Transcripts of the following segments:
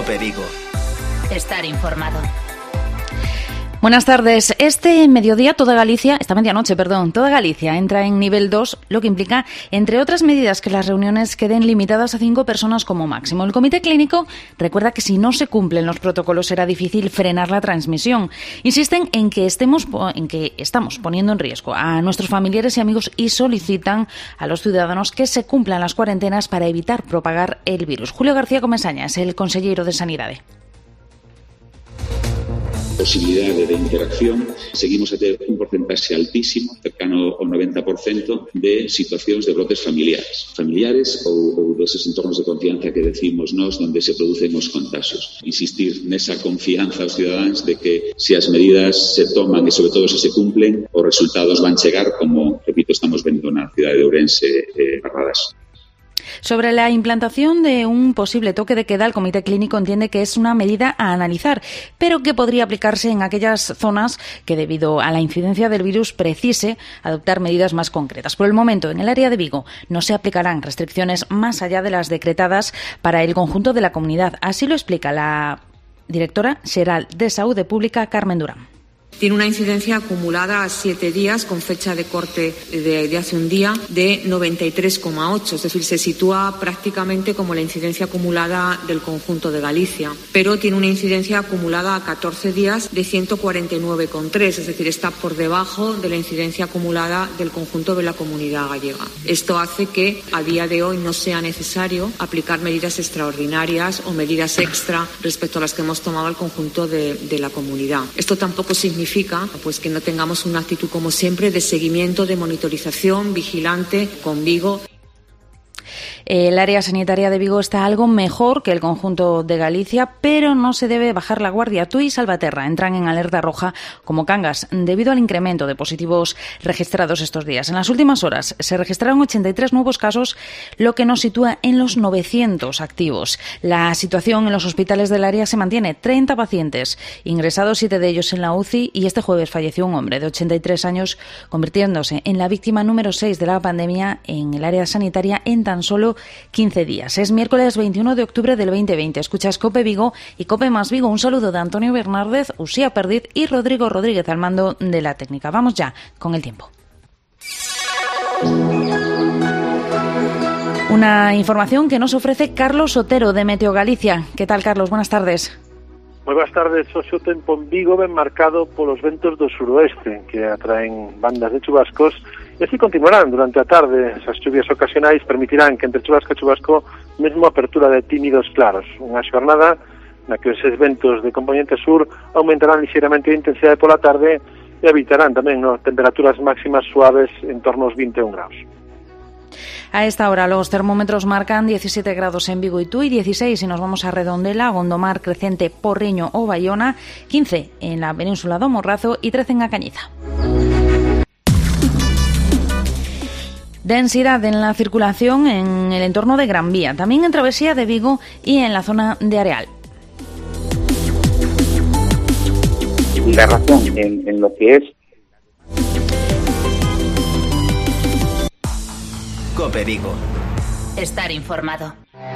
COPE Vigo. Estar informado. Buenas tardes. Esta medianoche, toda Galicia entra en nivel 2, lo que implica, entre otras medidas, que las reuniones queden limitadas a 5 personas como máximo. El Comité Clínico recuerda que si no se cumplen los protocolos será difícil frenar la transmisión. Insisten en que estamos poniendo en riesgo a nuestros familiares y amigos y solicitan a los ciudadanos que se cumplan las cuarentenas para evitar propagar el virus. Julio García Comesaña es el consellero de Sanidade. Posibilidade de interacción, seguimos a ter un porcentaxe altísimo, cercano ao 90%, de situacións de brotes familiares ou deses entornos de confianza que decimos nós, onde se producen os contagios. Insistir nesa confianza aos cidadáns de que se as medidas se toman e sobre todo se cumplen, os resultados van chegar, como, repito, estamos vendo na cidade de Ourense e Barradas. Sobre la implantación de un posible toque de queda, el Comité Clínico entiende que es una medida a analizar, pero que podría aplicarse en aquellas zonas que, debido a la incidencia del virus, precise adoptar medidas más concretas. Por el momento, en el área de Vigo no se aplicarán restricciones más allá de las decretadas para el conjunto de la comunidad. Así lo explica la directora xeral de Saúde Pública, Carmen Durán. Tiene una incidencia acumulada a 7 días, con fecha de corte de hace un día, de 93,8. Es decir, se sitúa prácticamente como la incidencia acumulada del conjunto de Galicia. Pero tiene una incidencia acumulada a 14 días de 149,3. Es decir, está por debajo de la incidencia acumulada del conjunto de la comunidad gallega. Esto hace que a día de hoy no sea necesario aplicar medidas extraordinarias o medidas extra respecto a las que hemos tomado el conjunto de la comunidad. Esto tampoco significa que no tengamos una actitud, como siempre, de seguimiento, de monitorización, vigilante con Vigo. El área sanitaria de Vigo está algo mejor que el conjunto de Galicia, pero no se debe bajar la guardia. Tui y Salvaterra entran en alerta roja como Cangas debido al incremento de positivos registrados estos días. En las últimas horas se registraron 83 nuevos casos, lo que nos sitúa en los 900 activos. La situación en los hospitales del área se mantiene. 30 pacientes ingresados, 7 de ellos en la UCI, y este jueves falleció un hombre de 83 años, convirtiéndose en la víctima número 6 de la pandemia en el área sanitaria en tan solo 15 días. Es miércoles 21 de octubre del 2020. Escuchas COPE Vigo y COPE más Vigo. Un saludo de Antonio Bernárdez, Usía Perdiz y Rodrigo Rodríguez al mando de la técnica. Vamos ya con el tiempo. Una información que nos ofrece Carlos Otero de Meteo Galicia. ¿Qué tal, Carlos? Buenas tardes. Moi boas tardes. Hoxe o tempo en Vigo ben marcado polos ventos do suroeste, que atraen bandas de chubascos, e así continuarán durante a tarde. Esas chuvias ocasionais permitirán que entre chubasco e chubasco mesmo apertura de tímidos claros. Unha xornada na que eses ventos de componente sur aumentarán lixeiramente de intensidade pola tarde e evitarán tamén temperaturas máximas suaves en torno aos 21 graus. A esta hora los termómetros marcan 17 grados en Vigo y Tui, 16 si nos vamos a Redondela, Gondomar, Crecente, Porriño o Bayona, 15 en la península do Morrazo y 13 en A Cañiza. Densidad en la circulación en el entorno de Gran Vía, también en Travesía de Vigo y en la zona de Areal. La razón en lo que es COPE Vigo. Estar informado.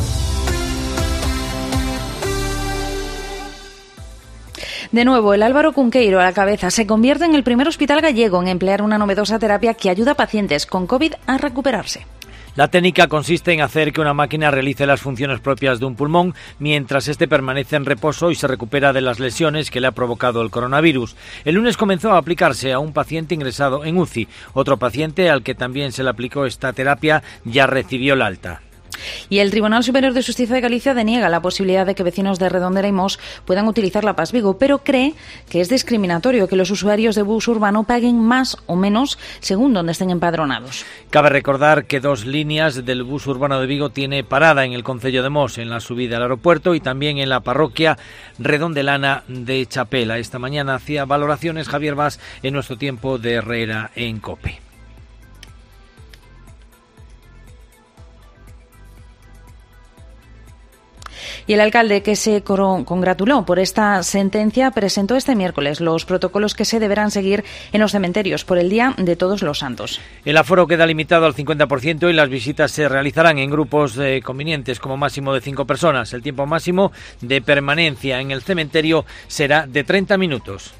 De nuevo, el Álvaro Cunqueiro a la cabeza se convierte en el primer hospital gallego en emplear una novedosa terapia que ayuda a pacientes con COVID a recuperarse. La técnica consiste en hacer que una máquina realice las funciones propias de un pulmón mientras este permanece en reposo y se recupera de las lesiones que le ha provocado el coronavirus. El lunes comenzó a aplicarse a un paciente ingresado en UCI. Otro paciente al que también se le aplicó esta terapia ya recibió la alta. Y el Tribunal Superior de Justicia de Galicia deniega la posibilidad de que vecinos de Redondela y Mos puedan utilizar la Pas Vigo, pero cree que es discriminatorio que los usuarios de bus urbano paguen más o menos según donde estén empadronados. Cabe recordar que 2 líneas del bus urbano de Vigo tiene parada en el concello de Mos, en la subida al aeropuerto y también en la parroquia redondelana de Chapela. Esta mañana hacía valoraciones Javier Vaz en nuestro tiempo de Herrera en COPE. Y el alcalde, que se congratuló por esta sentencia, presentó este miércoles los protocolos que se deberán seguir en los cementerios por el Día de Todos los Santos. El aforo queda limitado al 50% y las visitas se realizarán en grupos convenientes, como máximo de 5 personas. El tiempo máximo de permanencia en el cementerio será de 30 minutos.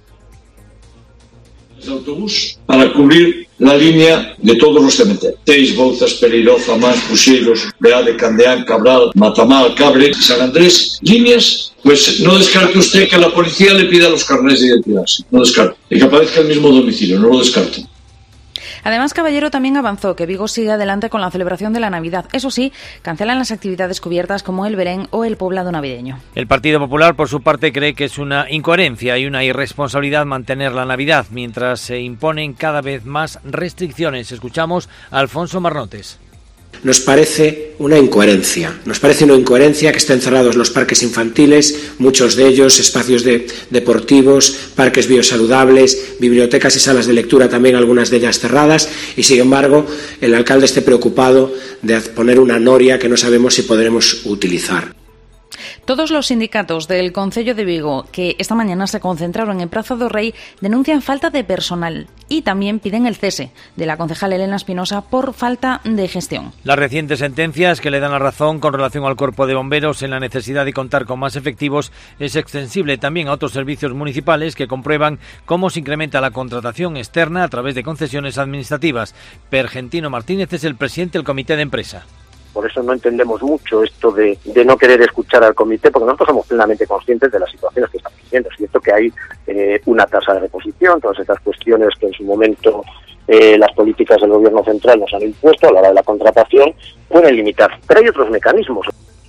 De autobús para cubrir la línea de todos los cementerios. Teis, Bouzas, Pereiroza, Mans, Puxeiros, Beade, Candeán, Cabral, Matamal, Cabre, San Andrés. Líneas, pues no descarte usted que la policía le pida los carnés de identidad. No descarte. Y que aparezca el mismo domicilio, no lo descarte. Además, Caballero también avanzó que Vigo sigue adelante con la celebración de la Navidad. Eso sí, cancelan las actividades cubiertas como el Belén o el poblado navideño. El Partido Popular, por su parte, cree que es una incoherencia y una irresponsabilidad mantener la Navidad, mientras se imponen cada vez más restricciones. Escuchamos a Alfonso Marnotes. Nos parece una incoherencia que estén cerrados los parques infantiles, muchos de ellos espacios deportivos, parques biosaludables, bibliotecas y salas de lectura también, algunas de ellas cerradas, y sin embargo el alcalde esté preocupado de poner una noria que no sabemos si podremos utilizar. Todos los sindicatos del Concello de Vigo que esta mañana se concentraron en Praza do Rei denuncian falta de personal y también piden el cese de la concejal Elena Espinosa por falta de gestión. Las recientes sentencias que le dan la razón con relación al Cuerpo de Bomberos en la necesidad de contar con más efectivos es extensible también a otros servicios municipales que comprueban cómo se incrementa la contratación externa a través de concesiones administrativas. Pergentino Martínez es el presidente del Comité de Empresa. Por eso no entendemos mucho esto de no querer escuchar al comité, porque nosotros somos plenamente conscientes de las situaciones que estamos viviendo. Es cierto que hay una tasa de reposición, todas estas cuestiones que en su momento las políticas del gobierno central nos han impuesto a la hora de la contratación, pueden limitar. Pero hay otros mecanismos.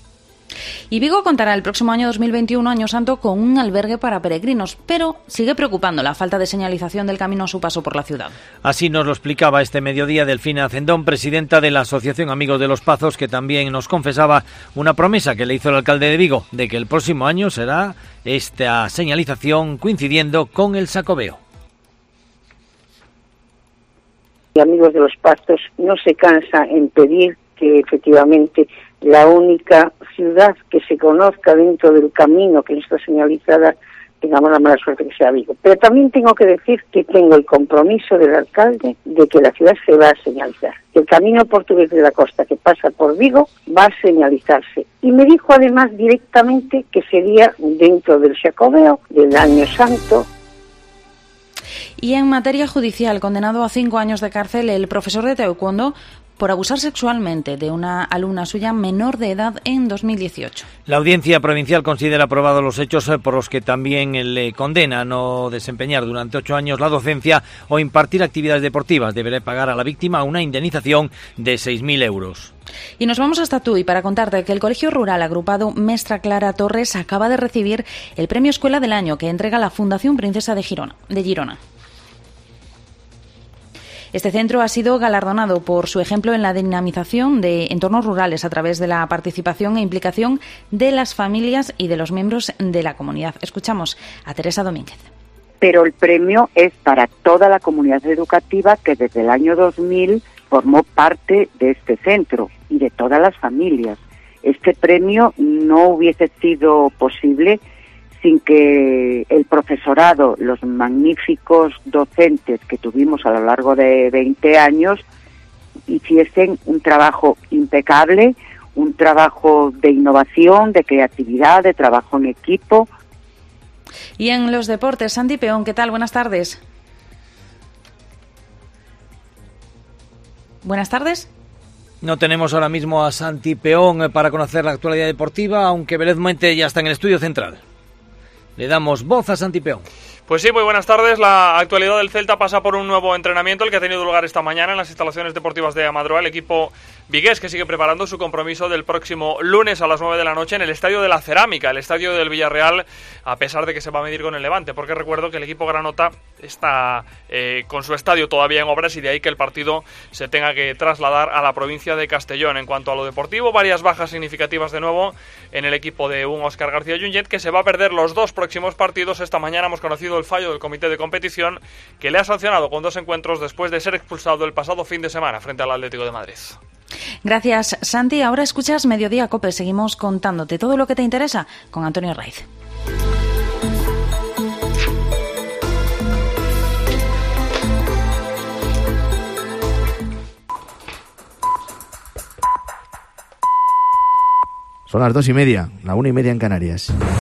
Y Vigo contará el próximo año 2021, Año Santo, con un albergue para peregrinos, pero sigue preocupando la falta de señalización del camino a su paso por la ciudad. Así nos lo explicaba este mediodía Delfina Acendón, presidenta de la Asociación Amigos de los Pazos, que también nos confesaba una promesa que le hizo el alcalde de Vigo, de que el próximo año será esta señalización coincidiendo con el Xacobeo. Amigos de los Pazos no se cansa en pedir que efectivamente la única ciudad que se conozca dentro del camino que está señalizada, tengamos la mala suerte que sea Vigo. Pero también tengo que decir que tengo el compromiso del alcalde de que la ciudad se va a señalizar. El camino portugués de la costa que pasa por Vigo va a señalizarse. Y me dijo además directamente que sería dentro del Xacobeo, del Año Santo. Y en materia judicial, condenado a 5 años de cárcel el profesor de taekwondo por abusar sexualmente de una alumna suya menor de edad en 2018. La Audiencia Provincial considera aprobados los hechos por los que también le condena a no desempeñar durante 8 años la docencia o impartir actividades deportivas. Deberá pagar a la víctima una indemnización de 6.000 euros. Y nos vamos hasta Tui para contarte que el Colegio Rural Agrupado Mestra Clara Torres acaba de recibir el Premio Escuela del Año que entrega la Fundación Princesa de Girona. Este centro ha sido galardonado por su ejemplo en la dinamización de entornos rurales a través de la participación e implicación de las familias y de los miembros de la comunidad. Escuchamos a Teresa Domínguez. Pero el premio es para toda la comunidad educativa que desde el año 2000 formó parte de este centro y de todas las familias. Este premio no hubiese sido posible sin que el profesorado, los magníficos docentes que tuvimos a lo largo de 20 años, hiciesen un trabajo impecable, un trabajo de innovación, de creatividad, de trabajo en equipo. Y en los deportes, Santi Peón, ¿qué tal? Buenas tardes. Buenas tardes. No tenemos ahora mismo a Santi Peón para conocer la actualidad deportiva, aunque velozmente ya está en el estudio central. Le damos voz a Santi Peón. Pues sí, muy buenas tardes. La actualidad del Celta pasa por un nuevo entrenamiento, el que ha tenido lugar esta mañana en las instalaciones deportivas de Amadroa. El equipo vigués que sigue preparando su compromiso del próximo lunes a las 9 de la noche en el Estadio de la Cerámica, el estadio del Villarreal, a pesar de que se va a medir con el Levante, porque recuerdo que el equipo granota está con su estadio todavía en obras y de ahí que el partido se tenga que trasladar a la provincia de Castellón. En cuanto a lo deportivo, varias bajas significativas de nuevo en el equipo de un Óscar García Junget, que se va a perder los 2 próximos partidos. Esta mañana hemos conocido el fallo del comité de competición, que le ha sancionado con 2 encuentros después de ser expulsado el pasado fin de semana frente al Atlético de Madrid. Gracias, Santi. Ahora escuchas Mediodía COPE. Seguimos contándote todo lo que te interesa con Antonio Raiz. Son las 2:30, la 1:30 en Canarias.